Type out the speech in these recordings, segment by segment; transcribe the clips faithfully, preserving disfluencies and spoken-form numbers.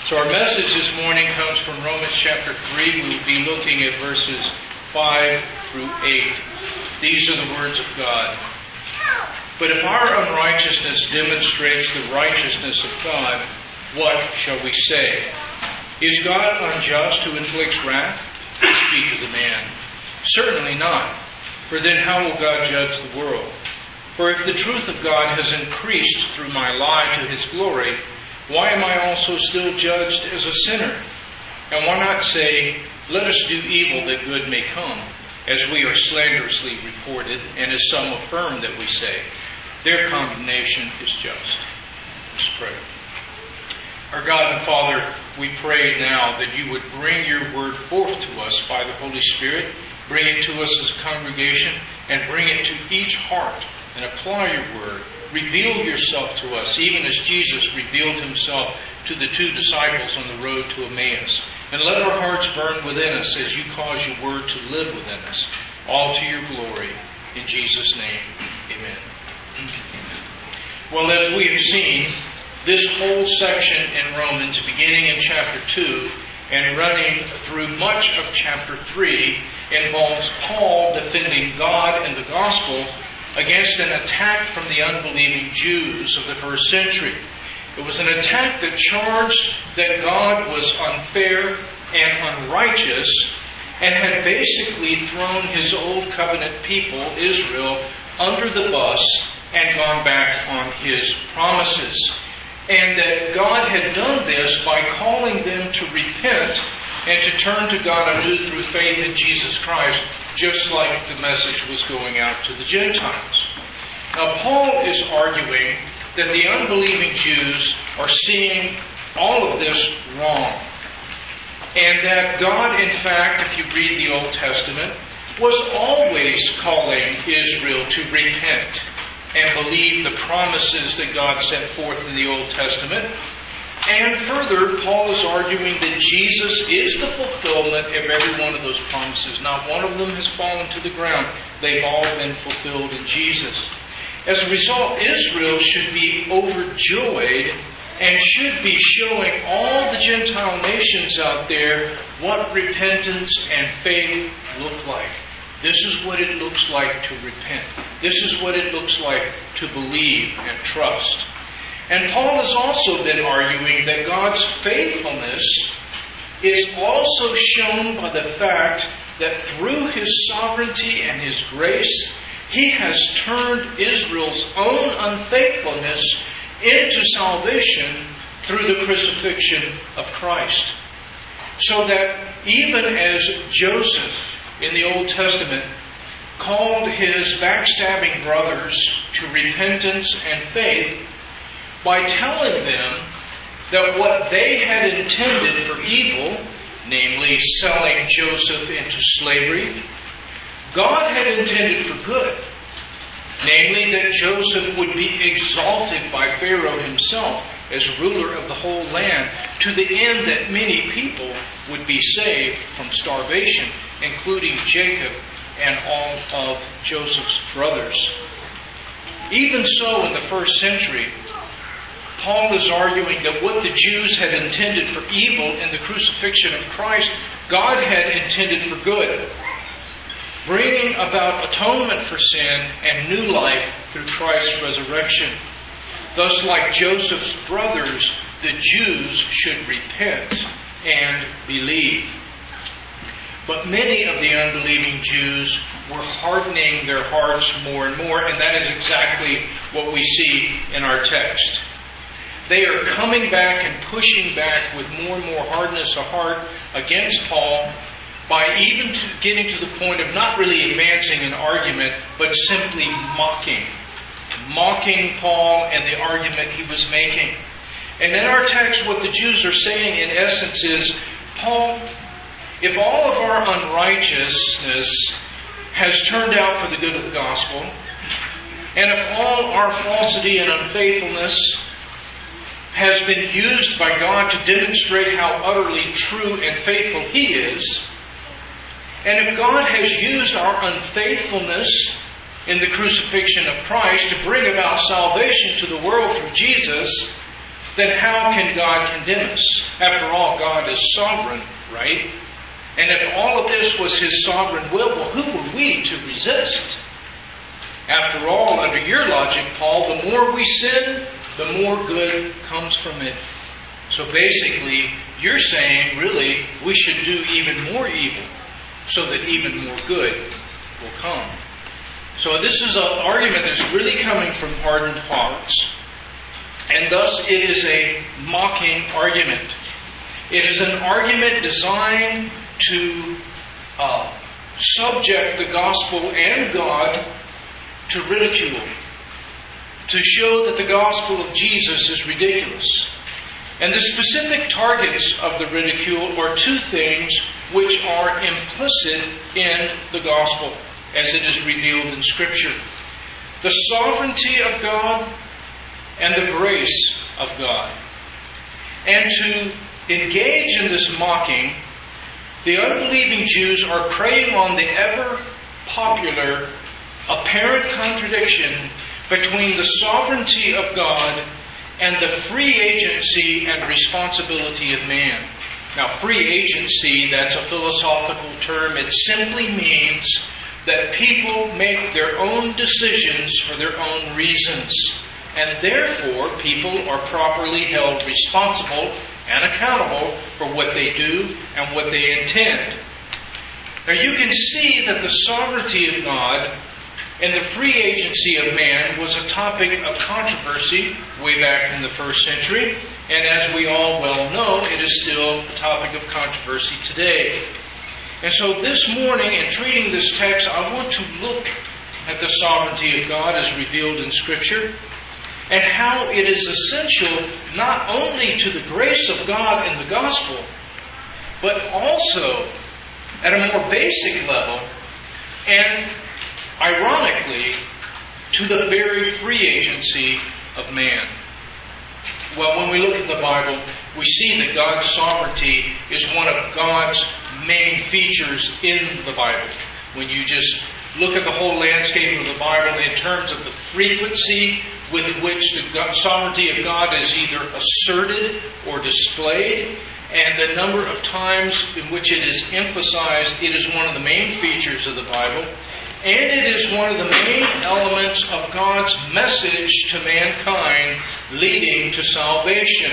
So our message this morning comes from Romans chapter three. We will be looking at verses five through eight. These are the words of God. But if our unrighteousness demonstrates the righteousness of God, what shall we say? Is God unjust who inflicts wrath? I speak as a man. Certainly not. For then how will God judge the world? For if the truth of God has increased through my lie to His glory, why am I also still judged as a sinner? And why not say, let us do evil that good may come, as we are slanderously reported, and as some affirm that we say. Their condemnation is just. Let's pray. Our God and Father, we pray now that you would bring your word forth to us by the Holy Spirit, bring it to us as a congregation, and bring it to each heart, and apply your word. Reveal yourself to us, even as Jesus revealed himself to the two disciples on the road to Emmaus. And let our hearts burn within us as you cause your word to live within us, all to your glory. In Jesus' name, amen. Well, as we have seen, this whole section in Romans, beginning in chapter two and running through much of chapter three, involves Paul defending God and the gospel against an attack from the unbelieving Jews of the first century. It was an attack that charged that God was unfair and unrighteous and had basically thrown His old covenant people, Israel, under the bus and gone back on His promises. And that God had done this by calling them to repent and to turn to God anew through faith in Jesus Christ, just like the message was going out to the Gentiles. Now, Paul is arguing that the unbelieving Jews are seeing all of this wrong. And that God, in fact, if you read the Old Testament, was always calling Israel to repent and believe the promises that God set forth in the Old Testament. And further, Paul is arguing that Jesus is the fulfillment of every one of those promises. Not one of them has fallen to the ground. They've all been fulfilled in Jesus. As a result, Israel should be overjoyed and should be showing all the Gentile nations out there what repentance and faith look like. This is what it looks like to repent. This is what it looks like to believe and trust. And Paul has also been arguing that God's faithfulness is also shown by the fact that through His sovereignty and His grace, He has turned Israel's own unfaithfulness into salvation through the crucifixion of Christ. So that even as Joseph in the Old Testament called his backstabbing brothers to repentance and faith, by telling them that what they had intended for evil, namely selling Joseph into slavery, God had intended for good. Namely, that Joseph would be exalted by Pharaoh himself as ruler of the whole land, to the end that many people would be saved from starvation, including Jacob and all of Joseph's brothers. Even so, in the first century, Paul is arguing that what the Jews had intended for evil in the crucifixion of Christ, God had intended for good, bringing about atonement for sin and new life through Christ's resurrection. Thus, like Joseph's brothers, the Jews should repent and believe. But many of the unbelieving Jews were hardening their hearts more and more, and that is exactly what we see in our text. They are coming back and pushing back with more and more hardness of heart against Paul, by even to getting to the point of not really advancing an argument, but simply mocking. Mocking Paul and the argument he was making. And in our text, what the Jews are saying in essence is, Paul, if all of our unrighteousness has turned out for the good of the gospel, and if all our falsity and unfaithfulness has been used by God to demonstrate how utterly true and faithful He is, and if God has used our unfaithfulness in the crucifixion of Christ to bring about salvation to the world through Jesus, then how can God condemn us? After all, God is sovereign, right? And if all of this was His sovereign will, well, who were we to resist? After all, under your logic, Paul, the more we sin, the more good comes from it. So basically, you're saying, really, we should do even more evil so that even more good will come. So this is an argument that's really coming from hardened hearts. And thus it is a mocking argument. It is an argument designed to uh, subject the gospel and God to ridicule, to show that the gospel of Jesus is ridiculous. And the specific targets of the ridicule are two things which are implicit in the gospel as it is revealed in Scripture. The sovereignty of God and the grace of God. And to engage in this mocking, the unbelieving Jews are preying on the ever-popular, apparent contradiction between the sovereignty of God and the free agency and responsibility of man. Now, free agency, that's a philosophical term. It simply means that people make their own decisions for their own reasons. And therefore, people are properly held responsible and accountable for what they do and what they intend. Now, you can see that the sovereignty of God and the free agency of man was a topic of controversy way back in the first century. And as we all well know, it is still a topic of controversy today. And so this morning, in treating this text, I want to look at the sovereignty of God as revealed in Scripture, and how it is essential not only to the grace of God in the gospel, but also at a more basic level, and ironically, to the very free agency of man. Well, when we look at the Bible, we see that God's sovereignty is one of God's main features in the Bible. When you just look at the whole landscape of the Bible in terms of the frequency with which the sovereignty of God is either asserted or displayed, and the number of times in which it is emphasized, it is one of the main features of the Bible, and it is one of the main elements of God's message to mankind leading to salvation.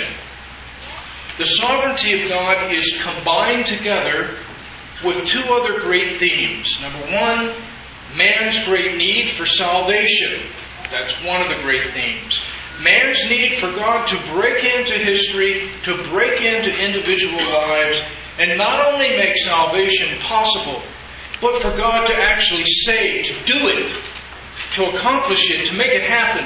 The sovereignty of God is combined together with two other great themes. Number one, man's great need for salvation. That's one of the great themes. Man's need for God to break into history, to break into individual lives, and not only make salvation possible, but for God to actually save, to do it, to accomplish it, to make it happen.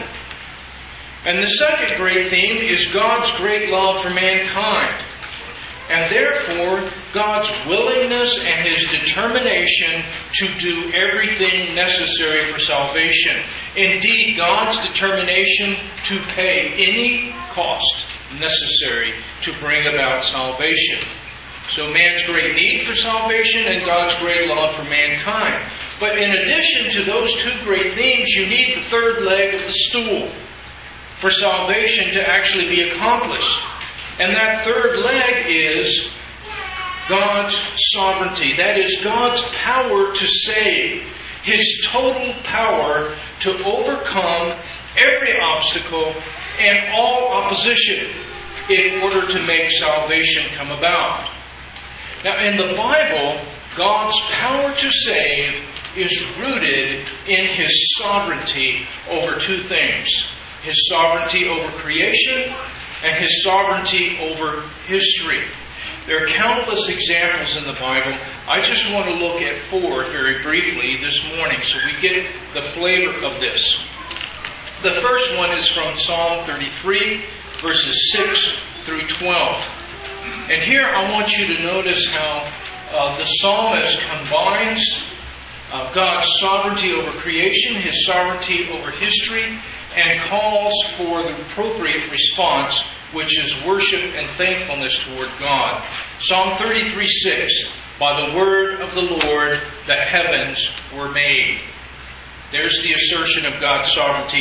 And the second great theme is God's great love for mankind. And therefore, God's willingness and His determination to do everything necessary for salvation. Indeed, God's determination to pay any cost necessary to bring about salvation. So man's great need for salvation and God's great love for mankind. But in addition to those two great themes, you need the third leg of the stool for salvation to actually be accomplished. And that third leg is God's sovereignty. That is God's power to save. His total power to overcome every obstacle and all opposition in order to make salvation come about. Now, in the Bible, God's power to save is rooted in His sovereignty over two things. His sovereignty over creation and His sovereignty over history. There are countless examples in the Bible. I just want to look at four very briefly this morning so we get the flavor of this. The first one is from Psalm thirty-three, verses six through twelve. And here I want you to notice how uh, the psalmist combines uh, God's sovereignty over creation, His sovereignty over history, and calls for the appropriate response, which is worship and thankfulness toward God. Psalm thirty-three six, by the word of the Lord the heavens were made. There's the assertion of God's sovereignty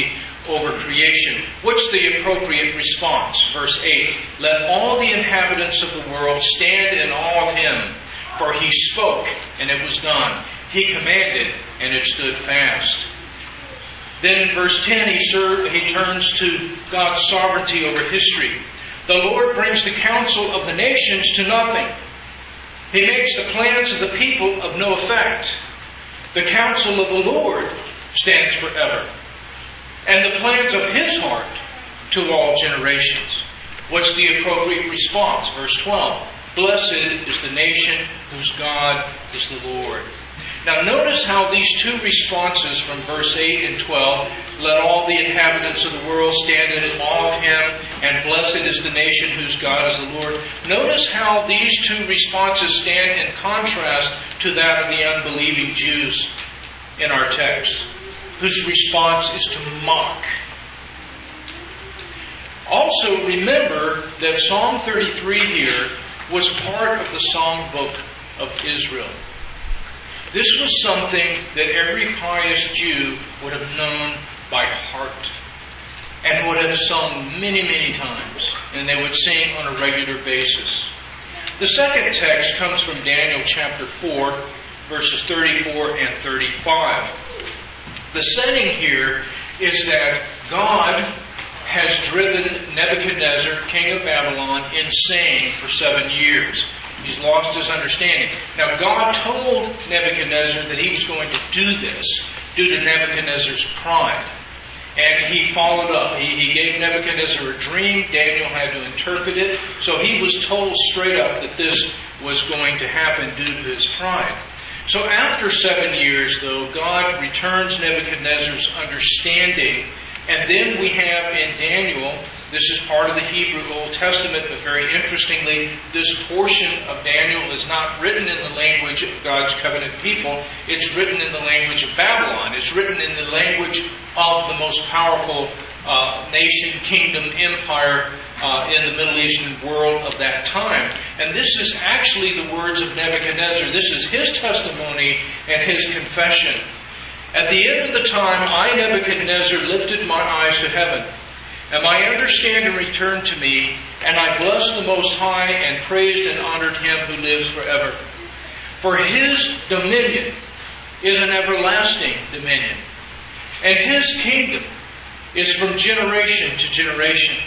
over creation. What's the appropriate response? Verse eight, let all the inhabitants of the world stand in awe of him, for he spoke, and it was done. He commanded, and it stood fast. Then in verse ten, he, served, he turns to God's sovereignty over history. The Lord brings the counsel of the nations to nothing. He makes the plans of the people of no effect. The counsel of the Lord stands forever, and the plans of his heart to all generations. What's the appropriate response? Verse twelve, blessed is the nation whose God is the Lord. Now notice how these two responses from verse eight and twelve, let all the inhabitants of the world stand in awe of him, and blessed is the nation whose God is the Lord. Notice how these two responses stand in contrast to that of the unbelieving Jews in our text, whose response is to mock. Also remember that Psalm thirty-three here was part of the songbook of Israel. This was something that every pious Jew would have known by heart and would have sung many, many times, and they would sing on a regular basis. The second text comes from Daniel chapter four, verses thirty-four and thirty-five. The setting here is that God has driven Nebuchadnezzar, king of Babylon, insane for seven years. He's lost his understanding. Now, God told Nebuchadnezzar that he was going to do this due to Nebuchadnezzar's pride. And he followed up. He, he gave Nebuchadnezzar a dream. Daniel had to interpret it. So he was told straight up that this was going to happen due to his pride. So after seven years, though, God returns Nebuchadnezzar's understanding. And then we have in Daniel, this is part of the Hebrew Old Testament, but very interestingly, this portion of Daniel is not written in the language of God's covenant people. It's written in the language of Babylon. It's written in the language of the most powerful uh, nation, kingdom, empire uh, in the Middle Eastern world of that time. And this is actually the words of Nebuchadnezzar. This is his testimony and his confession. At the end of the time, I, Nebuchadnezzar, lifted my eyes to heaven, and my understanding returned to me, and I blessed the Most High and praised and honored him who lives forever. For his dominion is an everlasting dominion, and his kingdom is from generation to generation.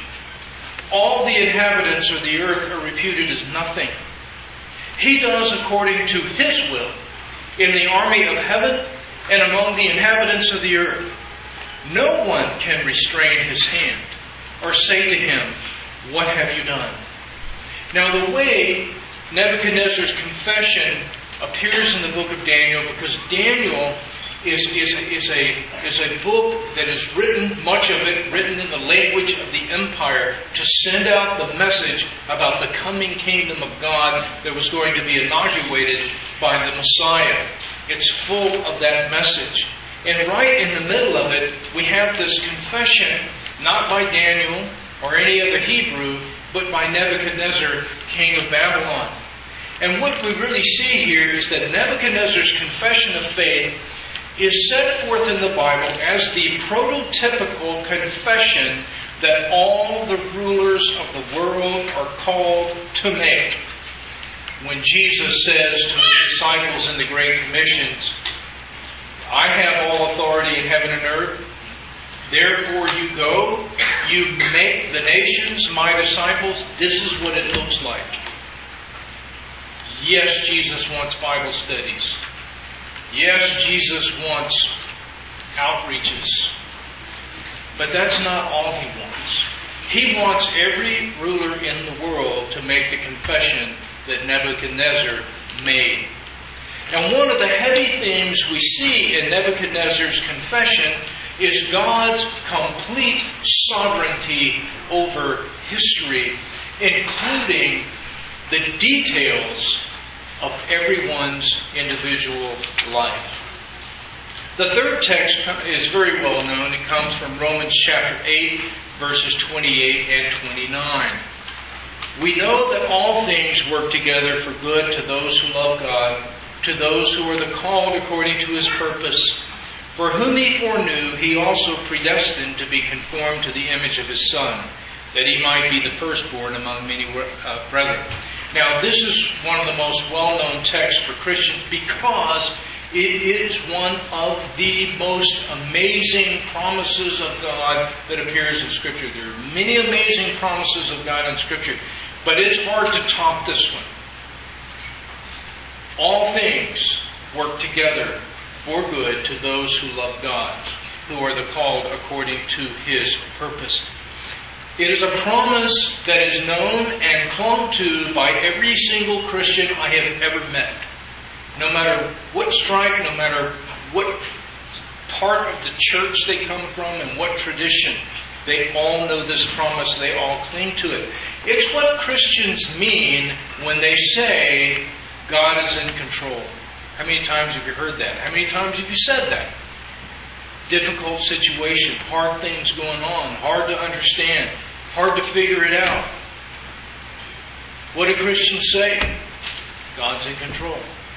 All the inhabitants of the earth are reputed as nothing. He does according to his will in the army of heaven and among the inhabitants of the earth. No one can restrain his hand or say to him, what have you done? Now the way Nebuchadnezzar's confession appears in the book of Daniel, because Daniel is, is, is, a, is a book that is written, much of it written in the language of the empire, to send out the message about the coming kingdom of God that was going to be inaugurated by the Messiah. It's full of that message. And right in the middle of it, we have this confession, not by Daniel or any other Hebrew, but by Nebuchadnezzar, king of Babylon. And what we really see here is that Nebuchadnezzar's confession of faith is set forth in the Bible as the prototypical confession that all the rulers of the world are called to make. When Jesus says to his disciples in the Great Commissions, I have all authority in heaven and earth, therefore you go, you make the nations my disciples. This is what it looks like. Yes, Jesus wants Bible studies. Yes, Jesus wants outreaches. But that's not all he wants. He wants every ruler in the world to make the confession that Nebuchadnezzar made. And one of the heavy things we see in Nebuchadnezzar's confession is God's complete sovereignty over history, including the details of everyone's individual life. The third text is very well known. It comes from Romans chapter eight, verses twenty-eight and twenty-nine. We know that all things work together for good to those who love God, to those who are the called according to his purpose. For whom he foreknew, he also predestined to be conformed to the image of his Son, that he might be the firstborn among many uh, brethren. Now, this is one of the most well-known texts for Christians because it is one of the most amazing promises of God that appears in Scripture. There are many amazing promises of God in Scripture, but it's hard to top this one. All things work together for good to those who love God, who are the called according to His purpose. It is a promise that is known and clung to by every single Christian I have ever met. No matter what stripe, no matter what part of the church they come from and what tradition, they all know this promise. They all cling to it. It's what Christians mean when they say God is in control. How many times have you heard that? How many times have you said that? Difficult situation, hard things going on, hard to understand, hard to figure it out. What do Christians say? God's in control.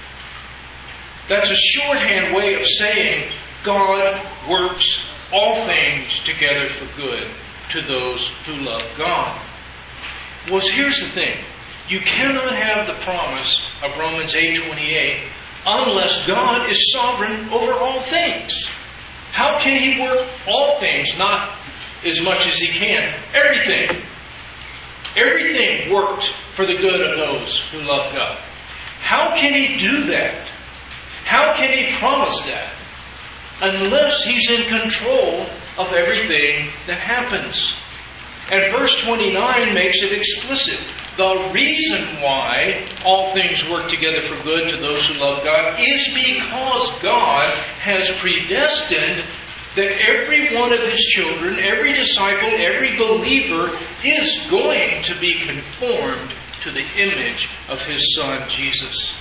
That's a shorthand way of saying God works all things together for good to those who love God. Well, here's the thing. You cannot have the promise of Romans eight twenty-eight unless God is sovereign over all things. How can He work all things? Not as much as He can. Everything. Everything worked for the good of those who love God. How can He do that? How can He promise that? Unless He's in control of everything that happens. And verse twenty-nine makes it explicit. The reason why all things work together for good to those who love God is because God has predestined that every one of His children, every disciple, every believer is going to be conformed to the image of His Son, Jesus.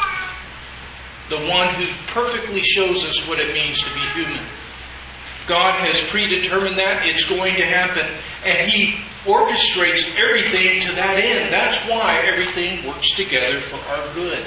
The one who perfectly shows us what it means to be human. God has predetermined that. It's going to happen. And He orchestrates everything to that end. That's why everything works together for our good.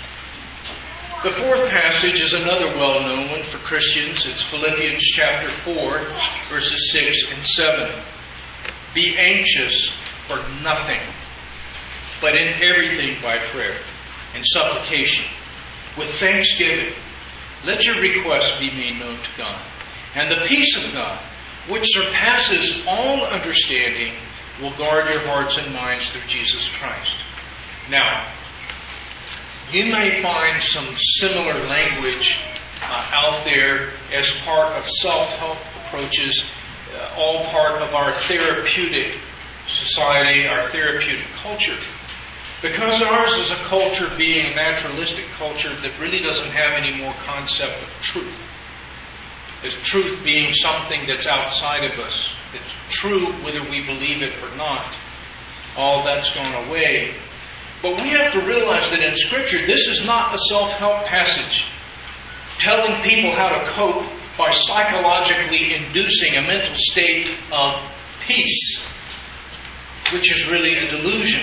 The fourth passage is another well-known one for Christians. It's Philippians chapter four, verses six and seven. Be anxious for nothing, but in everything by prayer and supplication, with thanksgiving, let your requests be made known to God. And the peace of God, which surpasses all understanding, will guard your hearts and minds through Jesus Christ. Now, you may find some similar language uh, out there as part of self-help approaches, uh, all part of our therapeutic society, our therapeutic culture. Because ours is a culture being a naturalistic culture that really doesn't have any more concept of truth. As truth being something that's outside of us. It's true whether we believe it or not. All that's gone away. But we have to realize that in Scripture, this is not a self-help passage telling people how to cope by psychologically inducing a mental state of peace, which is really a delusion.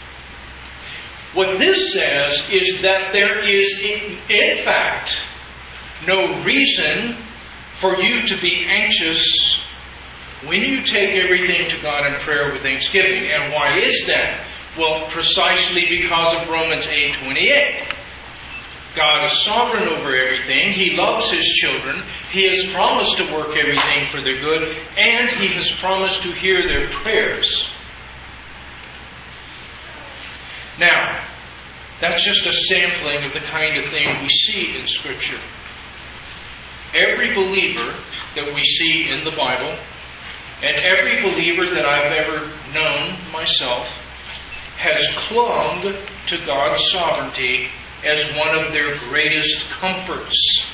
What this says is that there is, in, in fact, no reason for you to be anxious when you take everything to God in prayer with thanksgiving. And why is that? Well, precisely because of Romans eight twenty-eight. God is sovereign over everything. He loves His children. He has promised to work everything for their good. And He has promised to hear their prayers. Now, that's just a sampling of the kind of thing we see in Scripture. Every believer that we see in the Bible, and every believer that I've ever known myself, has clung to God's sovereignty as one of their greatest comforts.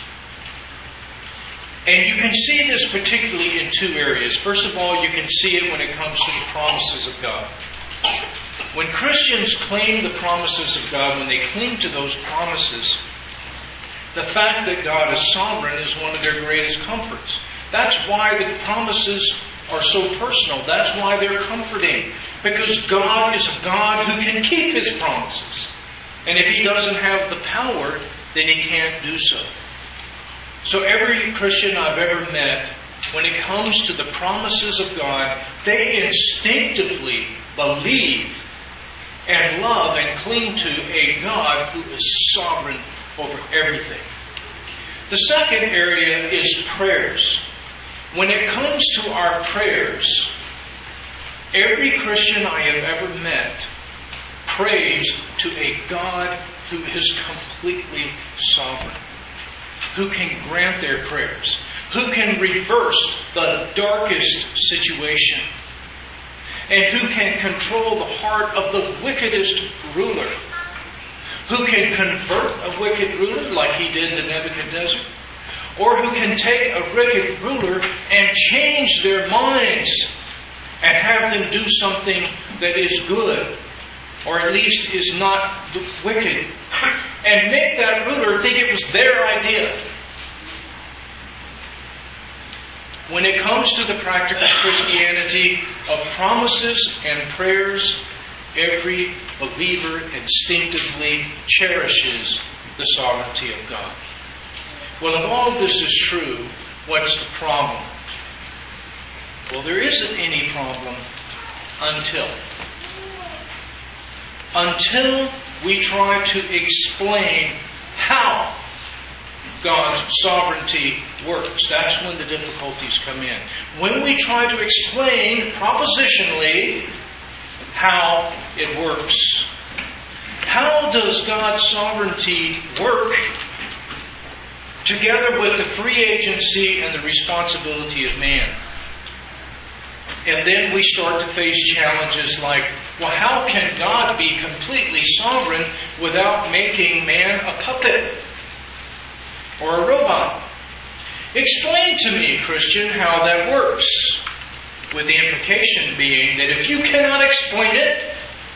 And you can see this particularly in two areas. First of all, you can see it when it comes to the promises of God. When Christians claim the promises of God, when they cling to those promises, the fact that God is sovereign is one of their greatest comforts. That's why the promises are so personal. That's why they're comforting. Because God is a God who can keep His promises. And if He doesn't have the power, then He can't do so. So every Christian I've ever met, when it comes to the promises of God, they instinctively believe and love and cling to a God who is sovereign over everything. The second area is prayers. When it comes to our prayers, every Christian I have ever met prays to a God who is completely sovereign, who can grant their prayers, who can reverse the darkest situation, and who can control the heart of the wickedest ruler, who can convert a wicked ruler like he did to Nebuchadnezzar, or who can take a wicked ruler and change their minds and have them do something that is good, or at least is not wicked, and make that ruler think it was their idea. When it comes to the practical Christianity of promises and prayers, every believer instinctively cherishes the sovereignty of God. Well, if all of this is true, what's the problem? Well, there isn't any problem until. Until we try to explain how God's sovereignty works. That's when the difficulties come in. When we try to explain propositionally how it works. How does God's sovereignty work together with the free agency and the responsibility of man? And then we start to face challenges like, well, how can God be completely sovereign without making man a puppet or a robot? Explain to me, Christian, how that works. With the implication being that if you cannot explain it,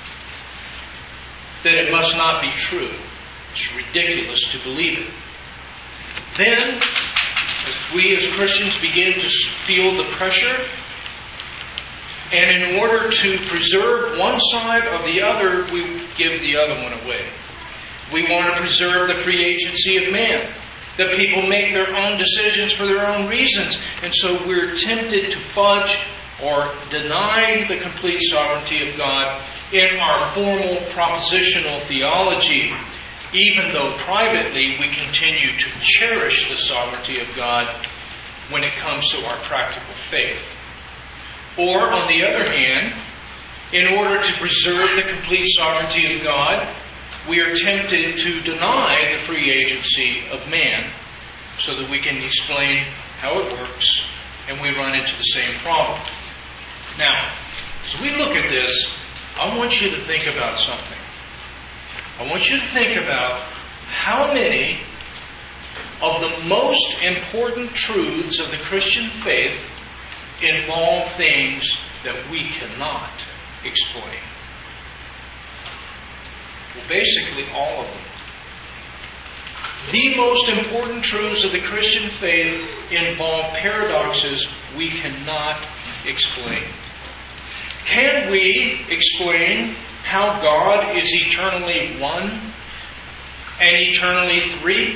then it must not be true. It's ridiculous to believe it. Then, as we as Christians begin to feel the pressure, and in order to preserve one side or the other, we give the other one away. We want to preserve the free agency of man. That people make their own decisions for their own reasons. And so we're tempted to fudge or deny the complete sovereignty of God in our formal propositional theology, even though privately we continue to cherish the sovereignty of God when it comes to our practical faith. Or, on the other hand, in order to preserve the complete sovereignty of God, we are tempted to deny the free agency of man so that we can explain how it works, and we run into the same problem. Now, as we look at this, I want you to think about something. I want you to think about how many of the most important truths of the Christian faith involve things that we cannot explain. Well, basically all of them. The most important truths of the Christian faith involve paradoxes we cannot explain. Can we explain how God is eternally one and eternally three?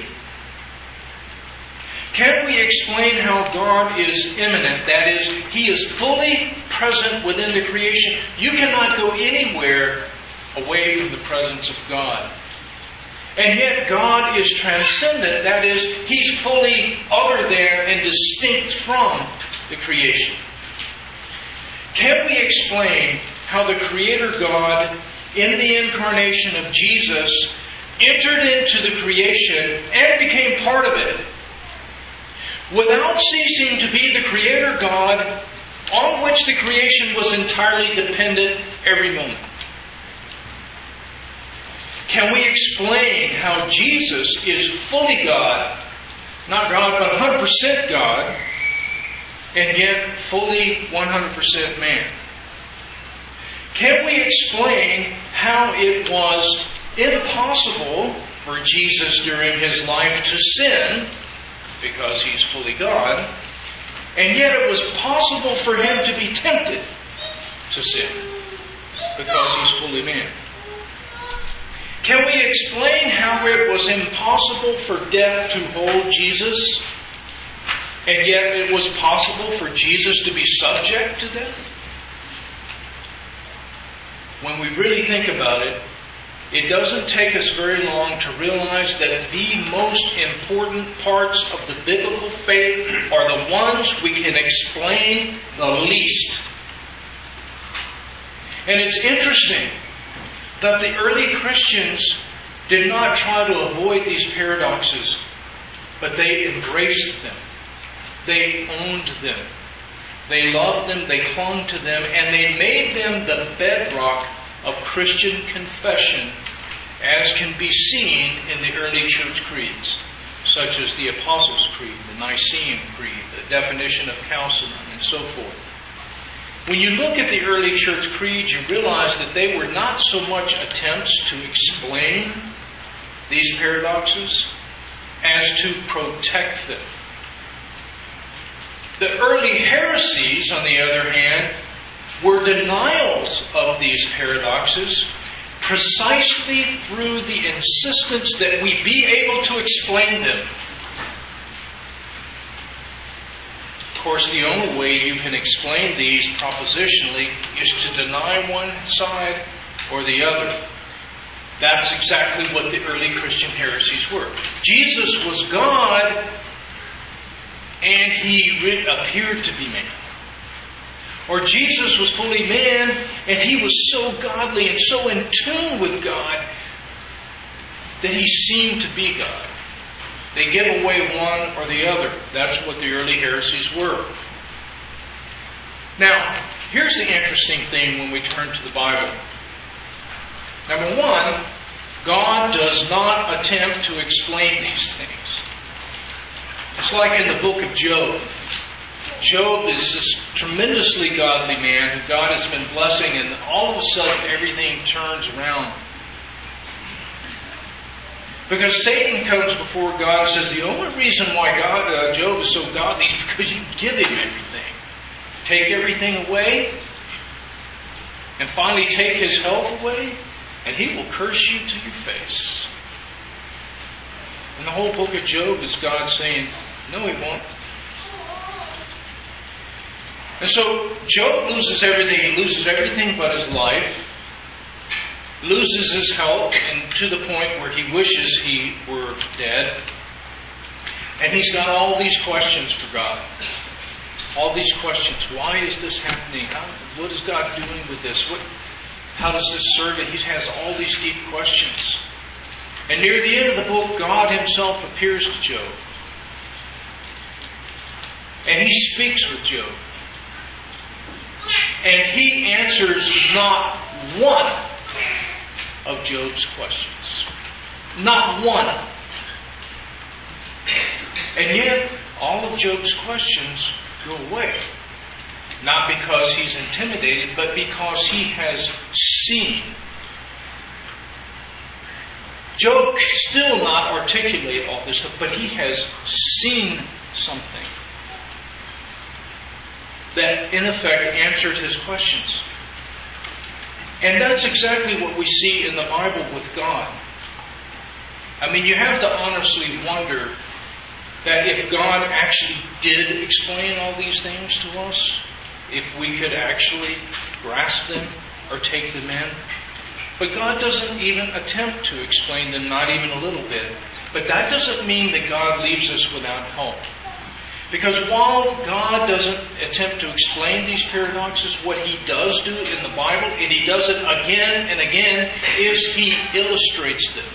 Can we explain how God is immanent? That is, He is fully present within the creation. You cannot go anywhere away from the presence of God. And yet God is transcendent. That is, He's fully other than and distinct from the creation. Can we explain how the Creator God, in the incarnation of Jesus, entered into the creation and became part of it, without ceasing to be the Creator God on which the creation was entirely dependent every moment? Can we explain how Jesus is fully God, not God, but one hundred percent God, and yet fully one hundred percent man? Can we explain how it was impossible for Jesus during His life to sin, because He's fully God, and yet it was possible for Him to be tempted to sin, because He's fully man? Can we explain how it was impossible for death to hold Jesus, And yet it was possible for Jesus to be subject to death? When we really think about it, it doesn't take us very long to realize that the most important parts of the biblical faith are the ones we can explain the least. And it's interesting that the early Christians did not try to avoid these paradoxes, but they embraced them. They owned them. They loved them, they clung to them, and they made them the bedrock of Christian confession, as can be seen in the early church creeds, such as the Apostles' Creed, the Nicene Creed, the definition of Chalcedon, and so forth. When you look at the early church creeds, you realize that they were not so much attempts to explain these paradoxes as to protect them. The early heresies, on the other hand, were denials of these paradoxes precisely through the insistence that we be able to explain them. Of course, the only way you can explain these propositionally is to deny one side or the other. That's exactly what the early Christian heresies were. Jesus was God, and He appeared to be man. Or Jesus was fully man, and He was so godly and so in tune with God that He seemed to be God. They give away one or the other. That's what the early heresies were. Now, here's the interesting thing when we turn to the Bible. Number one, God does not attempt to explain these things. It's like in the book of Job. Job is this tremendously godly man who God has been blessing, and all of a sudden everything turns around. Because Satan comes before God and says, the only reason why God, uh, Job is so godly is because you give him everything. Take everything away, and finally take his health away, and he will curse you to your face. And the whole book of Job is God saying, no, he won't. And so Job loses everything. He loses everything but his life. Loses his health, and to the point where he wishes he were dead. And he's got all these questions for God. All these questions. Why is this happening? How, what is God doing with this? What, how does this serve it? He has all these deep questions. And near the end of the book, God Himself appears to Job. And He speaks with Job. And He answers not one of Job's questions. Not one. And yet, all of Job's questions go away. Not because he's intimidated, but because he has seen. Job can still not articulate all this stuff, but he has seen something that, in effect, answered his questions. And that's exactly what we see in the Bible with God. I mean, you have to honestly wonder that if God actually did explain all these things to us, if we could actually grasp them or take them in. But God doesn't even attempt to explain them, not even a little bit. But that doesn't mean that God leaves us without hope. Because while God doesn't attempt to explain these paradoxes, what He does do in the Bible, and He does it again and again, is He illustrates them.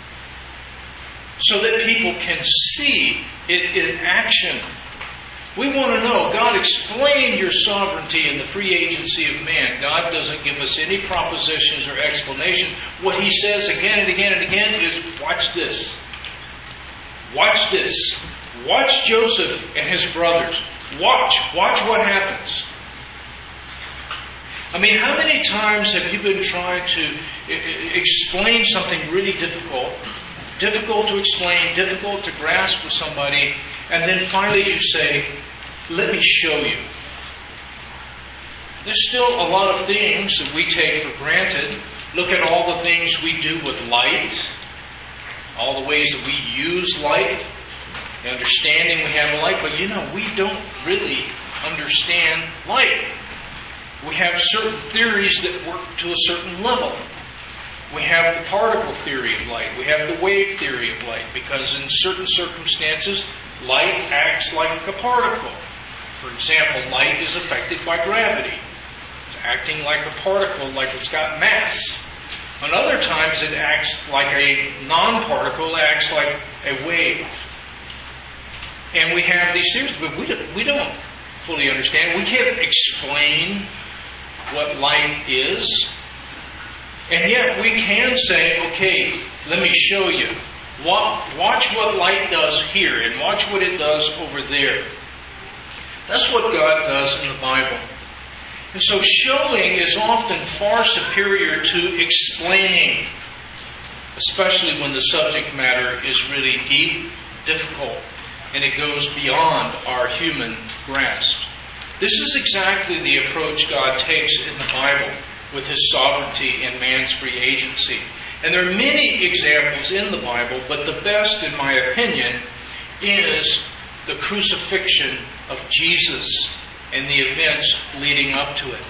So that people can see it in action. We want to know, God, explain your sovereignty and the free agency of man. God doesn't give us any propositions or explanation. What He says again and again and again is, watch this. Watch this. Watch Joseph and his brothers. Watch. Watch what happens. I mean, how many times have you been trying to explain something really difficult, difficult to explain, difficult to grasp with somebody, and then finally you say, let me show you. There's still a lot of things that we take for granted. Look at all the things we do with light, all the ways that we use light The understanding we have of light, but you know, we don't really understand light. We have certain theories that work to a certain level. We have the particle theory of light. We have the wave theory of light, because in certain circumstances, light acts like a particle. For example, light is affected by gravity. It's acting like a particle, like it's got mass. On other times, it acts like a non-particle, it acts like a wave. And we have these theories, but we don't, we don't fully understand. We can't explain what light is. And yet we can say, okay, let me show you. Watch what light does here and watch what it does over there. That's what God does in the Bible. And so showing is often far superior to explaining, especially when the subject matter is really deep, difficult, and it goes beyond our human grasp. This is exactly the approach God takes in the Bible with His sovereignty and man's free agency. And there are many examples in the Bible, but the best, in my opinion, is the crucifixion of Jesus and the events leading up to it.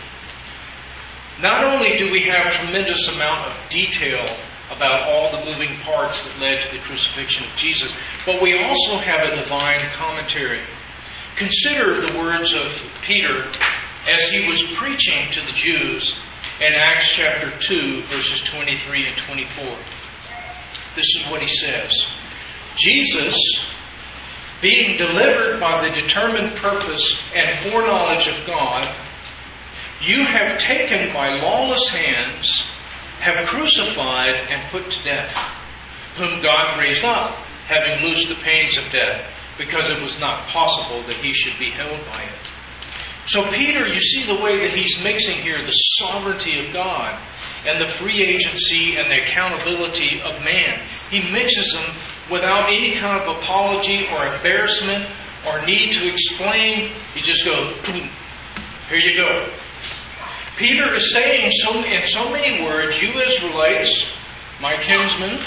Not only do we have a tremendous amount of detail about all the moving parts that led to the crucifixion of Jesus, but we also have a divine commentary. Consider the words of Peter as he was preaching to the Jews in Acts chapter two, verses twenty-three and twenty-four. This is what he says. Jesus, being delivered by the determined purpose and foreknowledge of God, you have taken by lawless hands, have crucified and put to death, whom God raised up, having loosed the pains of death, because it was not possible that he should be held by it. So Peter, you see the way that he's mixing here the sovereignty of God and the free agency and the accountability of man. He mixes them without any kind of apology or embarrassment or need to explain. He just goes, here you go. Peter is saying so in so many words, you Israelites, my kinsmen,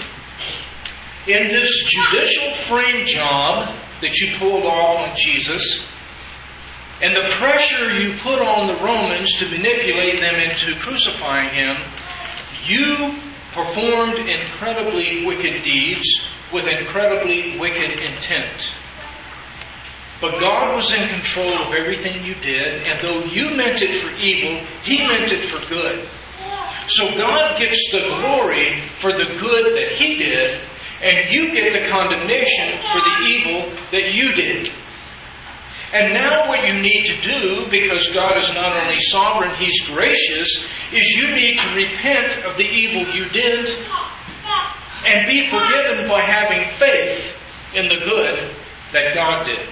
in this judicial frame job that you pulled off on Jesus, and the pressure you put on the Romans to manipulate them into crucifying Him, you performed incredibly wicked deeds with incredibly wicked intent. But God was in control of everything you did, and though you meant it for evil, He meant it for good. So God gets the glory for the good that He did, and you get the condemnation for the evil that you did. And now what you need to do, because God is not only sovereign, He's gracious, is you need to repent of the evil you did and be forgiven by having faith in the good that God did.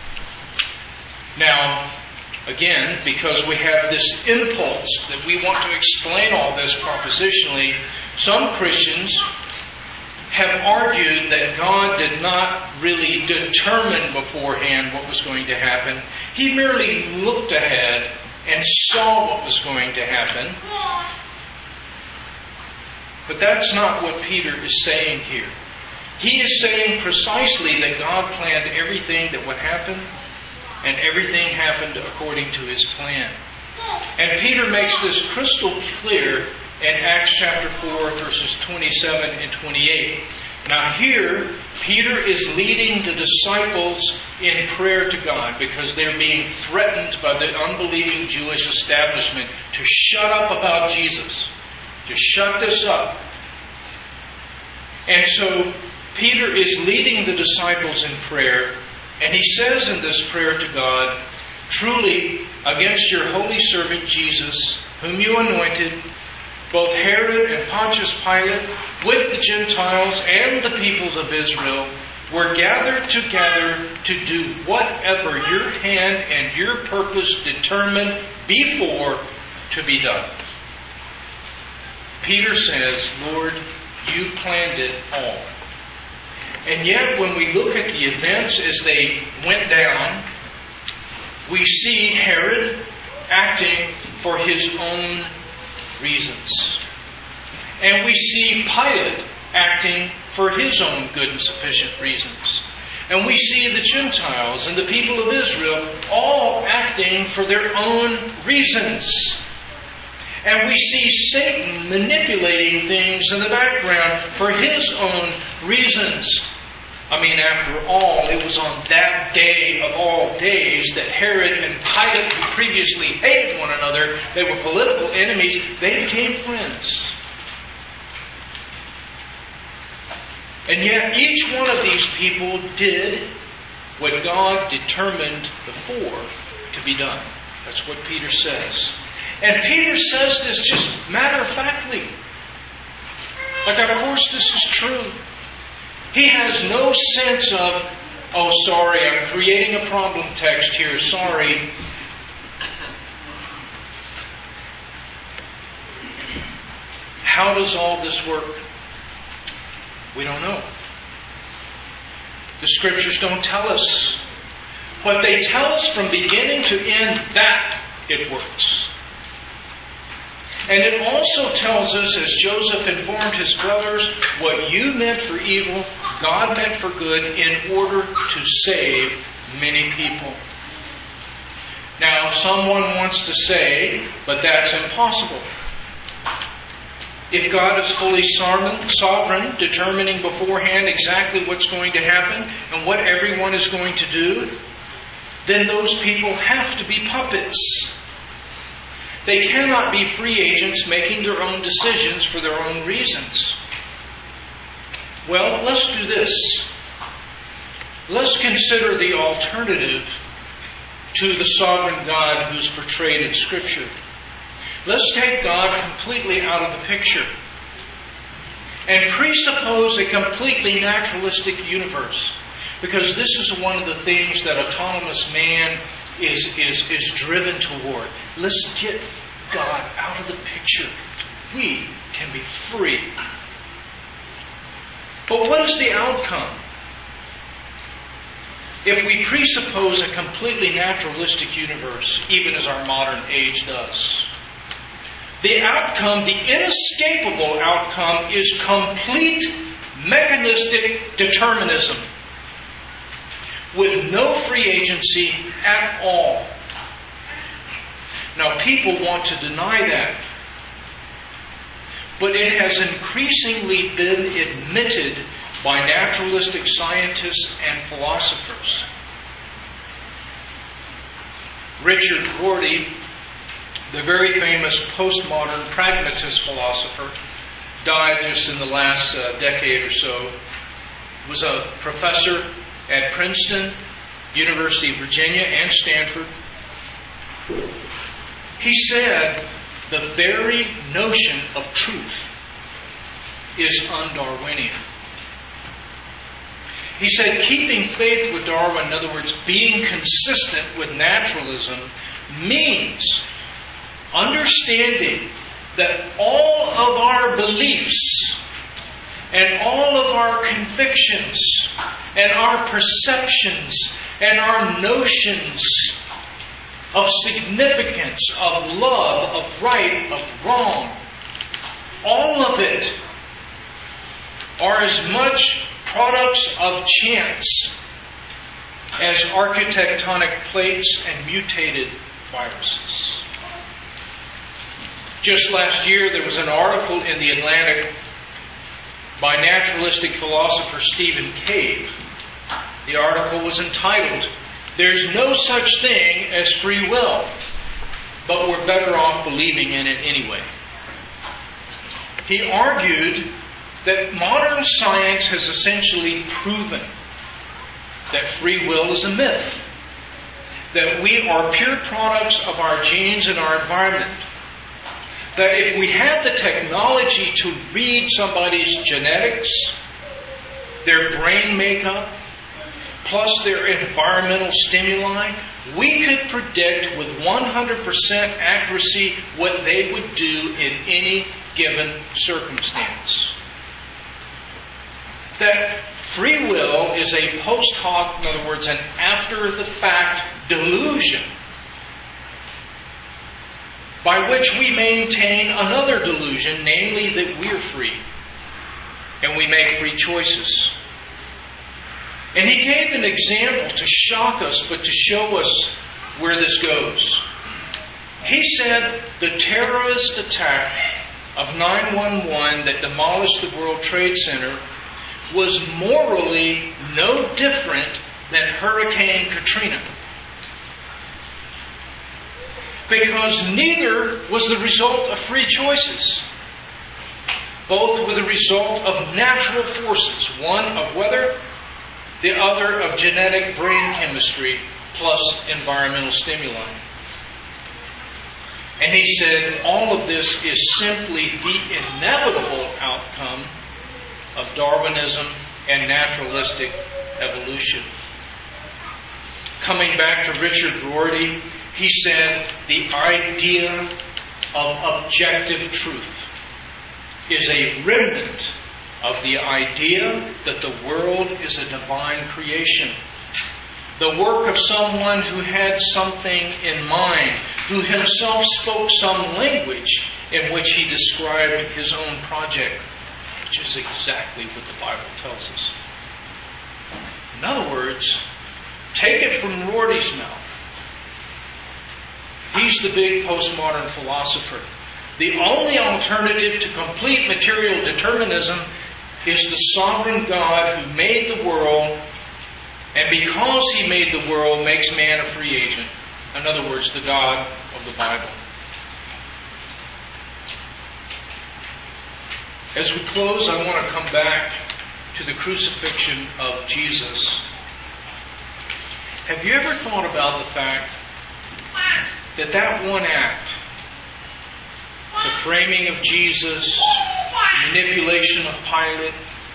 Now, again, because we have this impulse that we want to explain all this propositionally, some Christians have argued that God did not really determine beforehand what was going to happen. He merely looked ahead and saw what was going to happen. But that's not what Peter is saying here. He is saying precisely that God planned everything that would happen, and everything happened according to His plan. And Peter makes this crystal clear in Acts chapter four, verses twenty-seven and twenty-eight. Now here, Peter is leading the disciples in prayer to God because they're being threatened by the unbelieving Jewish establishment to shut up about Jesus, to shut this up. And so Peter is leading the disciples in prayer, and he says in this prayer to God, truly, against your holy servant Jesus, whom you anointed, both Herod and Pontius Pilate, with the Gentiles and the peoples of Israel, were gathered together to do whatever your hand and your purpose determined before to be done. Peter says, Lord, you planned it all. And yet, when we look at the events as they went down, we see Herod acting for his own reasons. And we see Pilate acting for his own good and sufficient reasons. And we see the Gentiles and the people of Israel all acting for their own reasons. And we see Satan manipulating things in the background for his own reasons. I mean, after all, it was on that day of all days that Herod and Pilate, who previously hated one another, they were political enemies, they became friends. And yet each one of these people did what God determined before to be done. That's what Peter says. And Peter says this just matter-of-factly. Like, of course this is true. He has no sense of, oh, sorry, I'm creating a problem text here, sorry. How does all this work? We don't know. The Scriptures don't tell us. But they tell us from beginning to end that it works. And it also tells us, as Joseph informed his brothers, what you meant for evil, God meant for good in order to save many people. Now, someone wants to say, but that's impossible. If God is fully sovereign, determining beforehand exactly what's going to happen and what everyone is going to do, then those people have to be puppets. They cannot be free agents making their own decisions for their own reasons. Well, let's do this. Let's consider the alternative to the sovereign God who's portrayed in Scripture. Let's take God completely out of the picture and presuppose a completely naturalistic universe. Because this is one of the things that autonomous man is, is, is driven toward. Let's get God out of the picture. We can be free. But what is the outcome? If we presuppose a completely naturalistic universe, even as our modern age does, the outcome, the inescapable outcome, is complete mechanistic determinism with no free agency at all. Now, people want to deny that, but it has increasingly been admitted by naturalistic scientists and philosophers. Richard Rorty, the very famous postmodern pragmatist philosopher, died just in the last uh, decade or so. He was a professor at Princeton, University of Virginia, and Stanford. He said the very notion of truth is un-Darwinian. He said keeping faith with Darwin, in other words, being consistent with naturalism, means understanding that all of our beliefs and all of our convictions and our perceptions and our notions of significance, of love, of right, of wrong, all of it are as much products of chance as architectonic plates and mutated viruses. Just last year, there was an article in The Atlantic by naturalistic philosopher Stephen Cave. The article was entitled, "There's no such thing as free will, but we're better off believing in it anyway." He argued that modern science has essentially proven that free will is a myth, that we are pure products of our genes and our environment, that if we had the technology to read somebody's genetics, their brain makeup, plus their environmental stimuli, we could predict with one hundred percent accuracy what they would do in any given circumstance. That free will is a post hoc, in other words, an after-the-fact delusion by which we maintain another delusion, namely that we're free and we make free choices. And he gave an example to shock us, but to show us where this goes. He said the terrorist attack of nine one one that demolished the World Trade Center was morally no different than Hurricane Katrina. Because neither was the result of free choices. Both were the result of natural forces, one of weather, the other of genetic brain chemistry, plus environmental stimuli. And he said all of this is simply the inevitable outcome of Darwinism and naturalistic evolution. Coming back to Richard Rorty, he said the idea of objective truth is a remnant of the idea that the world is a divine creation. The work of someone who had something in mind, who himself spoke some language in which he described his own project, which is exactly what the Bible tells us. In other words, take it from Rorty's mouth. He's the big postmodern philosopher. The only alternative to complete material determinism is the sovereign God who made the world, and because He made the world, makes man a free agent. In other words, the God of the Bible. As we close, I want to come back to the crucifixion of Jesus. Have you ever thought about the fact that that one act, the framing of Jesus, manipulation of Pilate,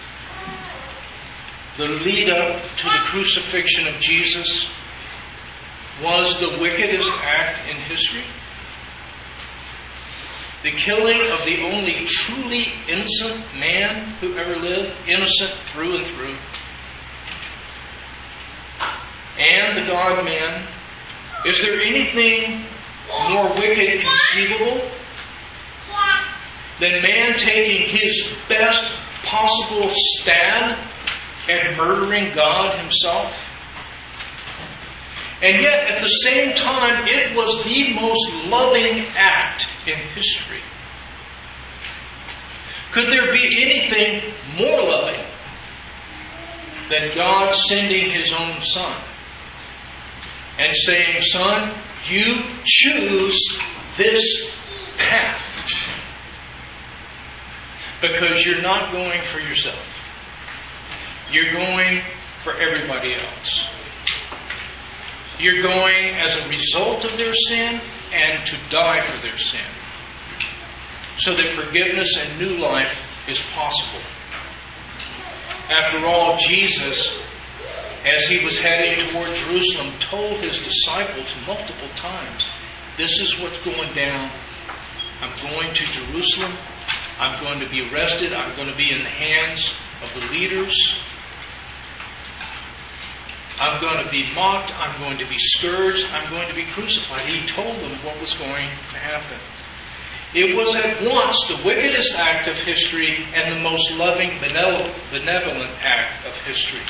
the lead up to the crucifixion of Jesus, was the wickedest act in history? The killing of the only truly innocent man who ever lived, innocent through and through, and the God-man. Is there anything more wicked conceivable than man taking his best possible stab at murdering God Himself? And yet, at the same time, it was the most loving act in history. Could there be anything more loving than God sending His own Son and saying, "Son, you choose this path because you're not going for yourself. You're going for everybody else. You're going as a result of their sin and to die for their sin, so that forgiveness and new life is possible." After all, Jesus, as He was heading toward Jerusalem, told His disciples multiple times, "This is what's going down. I'm going to Jerusalem. I'm going to be arrested. I'm going to be in the hands of the leaders. I'm going to be mocked. I'm going to be scourged. I'm going to be crucified." He told them what was going to happen. It was at once the wickedest act of history and the most loving, benevolent act of history.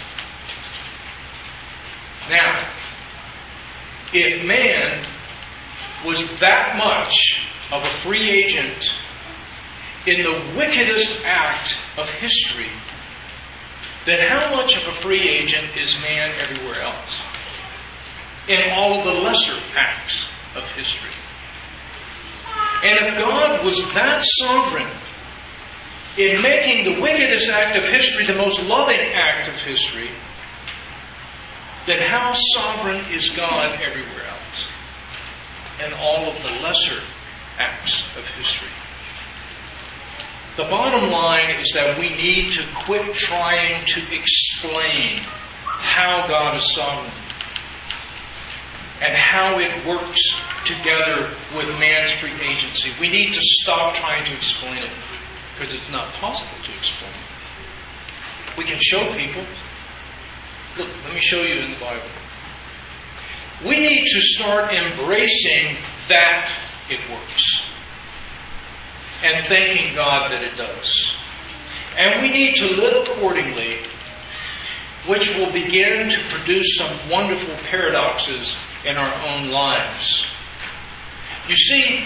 Now, if man was that much of a free agent in the wickedest act of history, then how much of a free agent is man everywhere else? In all of the lesser acts of history. And if God was that sovereign in making the wickedest act of history the most loving act of history, then how sovereign is God everywhere else in all of the lesser acts of history? The bottom line is that we need to quit trying to explain how God is sovereign and how it works together with man's free agency. We need to stop trying to explain it, because it's not possible to explain it. We can show people. Look, let me show you in the Bible. We need to start embracing that it works and thanking God that it does. And we need to live accordingly which will begin to produce some wonderful paradoxes in our own lives. You see,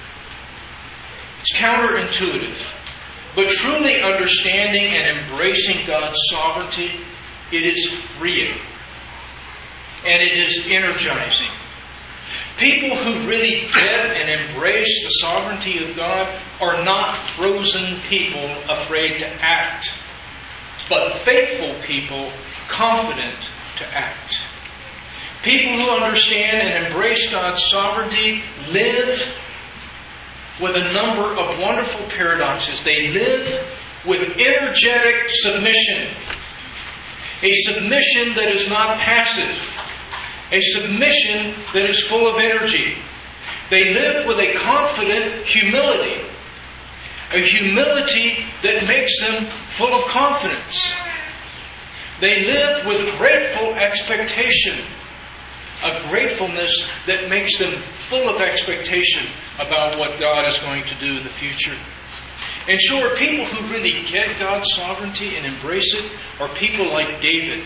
it's counterintuitive, but truly understanding and embracing God's sovereignty, it is freeing. And it is energizing. People who really get and embrace the sovereignty of God are not frozen people afraid to act, but faithful people confident to act. People who understand and embrace God's sovereignty live with a number of wonderful paradoxes. They live with energetic submission. A submission that is not passive. A submission that is full of energy. They live with a confident humility. A humility that makes them full of confidence. They live with grateful expectation. A gratefulness that makes them full of expectation about what God is going to do in the future. In short, people who really get God's sovereignty and embrace it are people like David,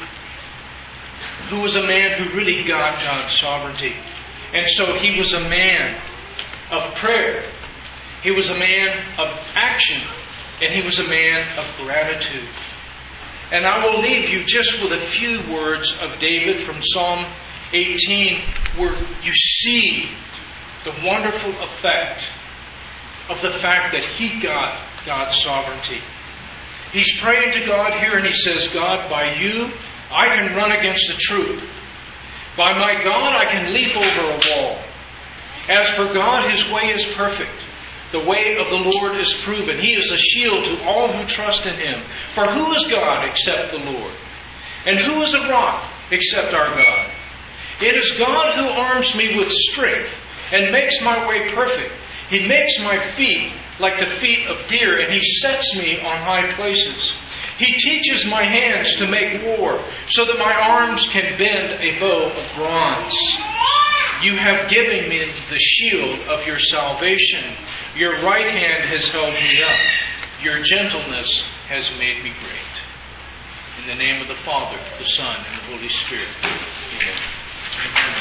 who was a man who really got God's sovereignty. And so he was a man of prayer. He was a man of action. And he was a man of gratitude. And I will leave you just with a few words of David from Psalm eighteen, where you see the wonderful effect of the fact that he got God's sovereignty. He's praying to God here and he says, God, by you, I can run against the truth. By my God, I can leap over a wall. As for God, His way is perfect. The way of the Lord is proven. He is a shield to all who trust in Him. For who is God except the Lord? And who is a rock except our God? It is God who arms me with strength and makes my way perfect. He makes my feet like the feet of deer, and He sets me on high places. He teaches my hands to make war, so that my arms can bend a bow of bronze. You have given me the shield of your salvation. Your right hand has held me up. Your gentleness has made me great. In the name of the Father, the Son, and the Holy Spirit. Amen.